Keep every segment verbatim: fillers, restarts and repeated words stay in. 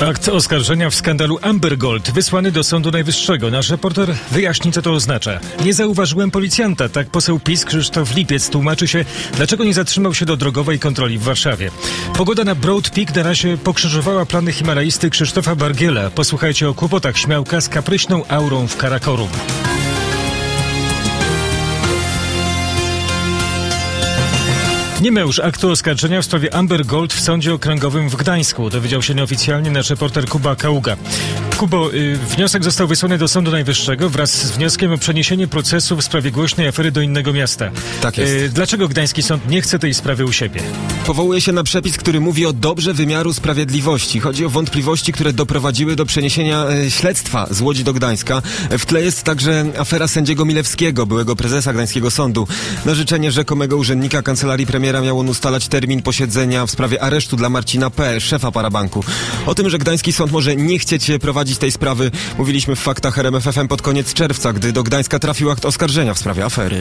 Akt oskarżenia w skandalu Amber Gold wysłany do Sądu Najwyższego. Nasz reporter wyjaśni, co to oznacza. Nie zauważyłem policjanta. Tak poseł PiS Krzysztof Lipiec tłumaczy się, dlaczego nie zatrzymał się do drogowej kontroli w Warszawie. Pogoda na Broad Peak na razie pokrzyżowała plany himalaisty Krzysztofa Bargiela. Posłuchajcie o kłopotach śmiałka z kapryśną aurą w Karakorum. Nie ma już aktu oskarżenia w sprawie Amber Gold w Sądzie Okręgowym w Gdańsku. Dowiedział się nieoficjalnie nasz reporter Kuba Kaługa. Kubo, y, wniosek został wysłany do Sądu Najwyższego wraz z wnioskiem o przeniesienie procesu w sprawie głośnej afery do innego miasta. Tak jest. Y, dlaczego Gdański Sąd nie chce tej sprawy u siebie? Powołuje się na przepis, który mówi o dobrze wymiaru sprawiedliwości. Chodzi o wątpliwości, które doprowadziły do przeniesienia e, śledztwa z Łodzi do Gdańska. W tle jest także afera sędziego Milewskiego, byłego prezesa Gdańskiego Sądu. Na życzenie rzekomego urzędnika Kancelarii Premiera miał on ustalać termin posiedzenia w sprawie aresztu dla Marcina P., szefa Parabanku. O tym, że Gdański Sąd może nie chcieć prowadzić tej sprawy, mówiliśmy w Faktach R M F F M pod koniec czerwca, gdy do Gdańska trafił akt oskarżenia w sprawie afery.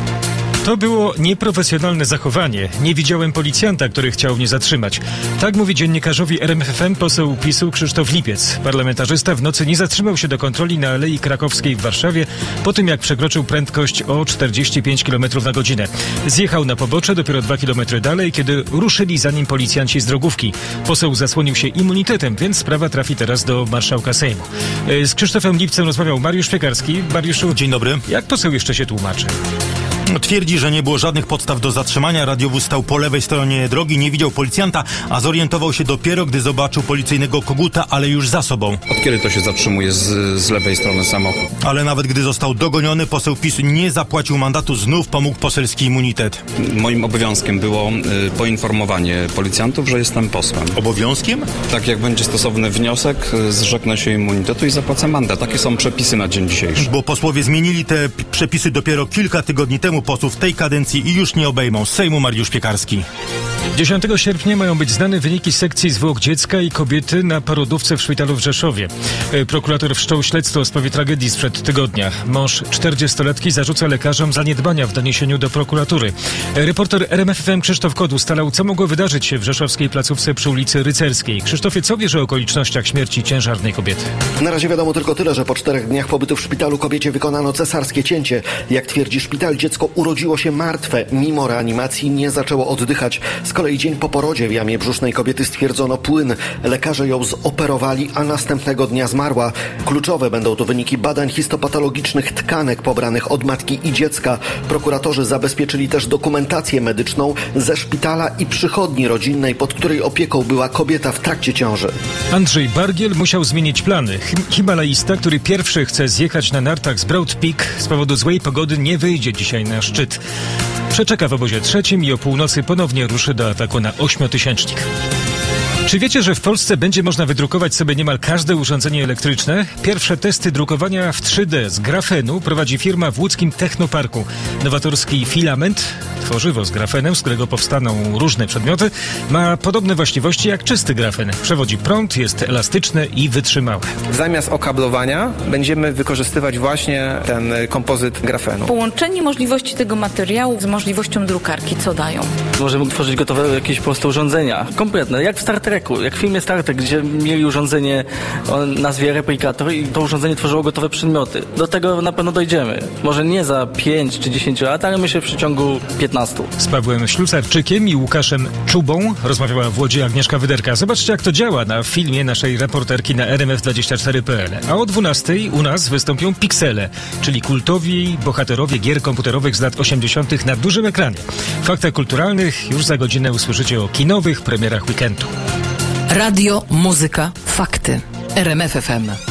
To było nieprofesjonalne zachowanie. Nie widziałem policjanta, który chciał mnie zatrzymać. Tak mówi dziennikarzowi R M F F M poseł PiSu Krzysztof Lipiec. Parlamentarzysta w nocy nie zatrzymał się do kontroli na Alei Krakowskiej w Warszawie po tym, jak przekroczył prędkość o czterdzieści pięć kilometrów na godzinę. Zjechał na pobocze dopiero dwa kilometry dalej, kiedy ruszyli za nim policjanci z drogówki. Poseł zasłonił się immunitetem, więc sprawa trafi teraz do marszałka Sejmu. Z Krzysztofem Lipcem rozmawiał Mariusz Piekarski. Mariuszu, dzień dobry. Jak poseł jeszcze się tłumaczy? Twierdzi, że nie było żadnych podstaw do zatrzymania. Radiowóz stał po lewej stronie drogi, nie widział policjanta, a zorientował się dopiero, gdy zobaczył policyjnego koguta, ale już za sobą. Od kiedy to się zatrzymuje z, z lewej strony samochód? Ale nawet gdy został dogoniony, poseł PiS nie zapłacił mandatu, znów pomógł poselski immunitet. Moim obowiązkiem było y, poinformowanie policjantów, że jestem posłem. Obowiązkiem? Tak, jak będzie stosowny wniosek, y, zrzeknę się immunitetu i zapłacę mandat. Takie są przepisy na dzień dzisiejszy. Bo posłowie zmienili te p- przepisy dopiero kilka tygodni temu. Posłów tej kadencji i już nie obejmą. Z Sejmu Mariusz Piekarski. dziesiątego sierpnia mają być znane wyniki sekcji zwłok dziecka i kobiety na porodówce w szpitalu w Rzeszowie. Prokurator wszczął śledztwo w sprawie tragedii sprzed tygodnia. Mąż czterdziestolatki zarzuca lekarzom zaniedbania w doniesieniu do prokuratury. Reporter R M F F M Krzysztof Kod ustalał, co mogło wydarzyć się w rzeszowskiej placówce przy ulicy Rycerskiej. Krzysztofie, co wiesz o okolicznościach śmierci ciężarnej kobiety? Na razie wiadomo tylko tyle, że po czterech dniach pobytu w szpitalu kobiecie wykonano cesarskie cięcie. Jak twierdzi szpital, dziecko urodziło się martwe. Mimo reanimacji nie zaczęło oddychać. Z kolei dzień po porodzie w jamie brzusznej kobiety stwierdzono płyn. Lekarze ją zoperowali, a następnego dnia zmarła. Kluczowe będą tu wyniki badań histopatologicznych tkanek pobranych od matki i dziecka. Prokuratorzy zabezpieczyli też dokumentację medyczną ze szpitala i przychodni rodzinnej, pod której opieką była kobieta w trakcie ciąży. Andrzej Bargiel musiał zmienić plany. Himalaista, który pierwszy chce zjechać na nartach z Broad Peak, z powodu złej pogody nie wyjdzie dzisiaj na szczyt. Przeczeka w obozie trzecim i o północy ponownie ruszy do ataku na ośmiotysięcznik. Czy wiecie, że w Polsce będzie można wydrukować sobie niemal każde urządzenie elektryczne? Pierwsze testy drukowania w trzy D z grafenu prowadzi firma w łódzkim Technoparku. Nowatorski filament, tworzywo z grafenem, z którego powstaną różne przedmioty, ma podobne właściwości jak czysty grafen. Przewodzi prąd, jest elastyczne i wytrzymałe. Zamiast okablowania będziemy wykorzystywać właśnie ten kompozyt grafenu. Połączenie możliwości tego materiału z możliwością drukarki, co dają? Możemy tworzyć gotowe jakieś po prostu urządzenia, kompletne, jak w Star Treku. Jak w filmie Star Trek, gdzie mieli urządzenie o nazwie replikator i to urządzenie tworzyło gotowe przedmioty. Do tego na pewno dojdziemy. Może nie za pięć czy dziesięć lat, ale myślę w przeciągu piętnastu. Z Pawłem Ślusarczykiem i Łukaszem Czubą rozmawiała w Łodzi Agnieszka Wyderka. Zobaczcie, jak to działa na filmie naszej reporterki na R M F dwadzieścia cztery kropka p l. A o dwunastej u nas wystąpią Piksele, czyli kultowi bohaterowie gier komputerowych z lat osiemdziesiątych na dużym ekranie. W Faktach Kulturalnych już za godzinę usłyszycie o kinowych premierach weekendu. Radio, muzyka, fakty. R M F F M.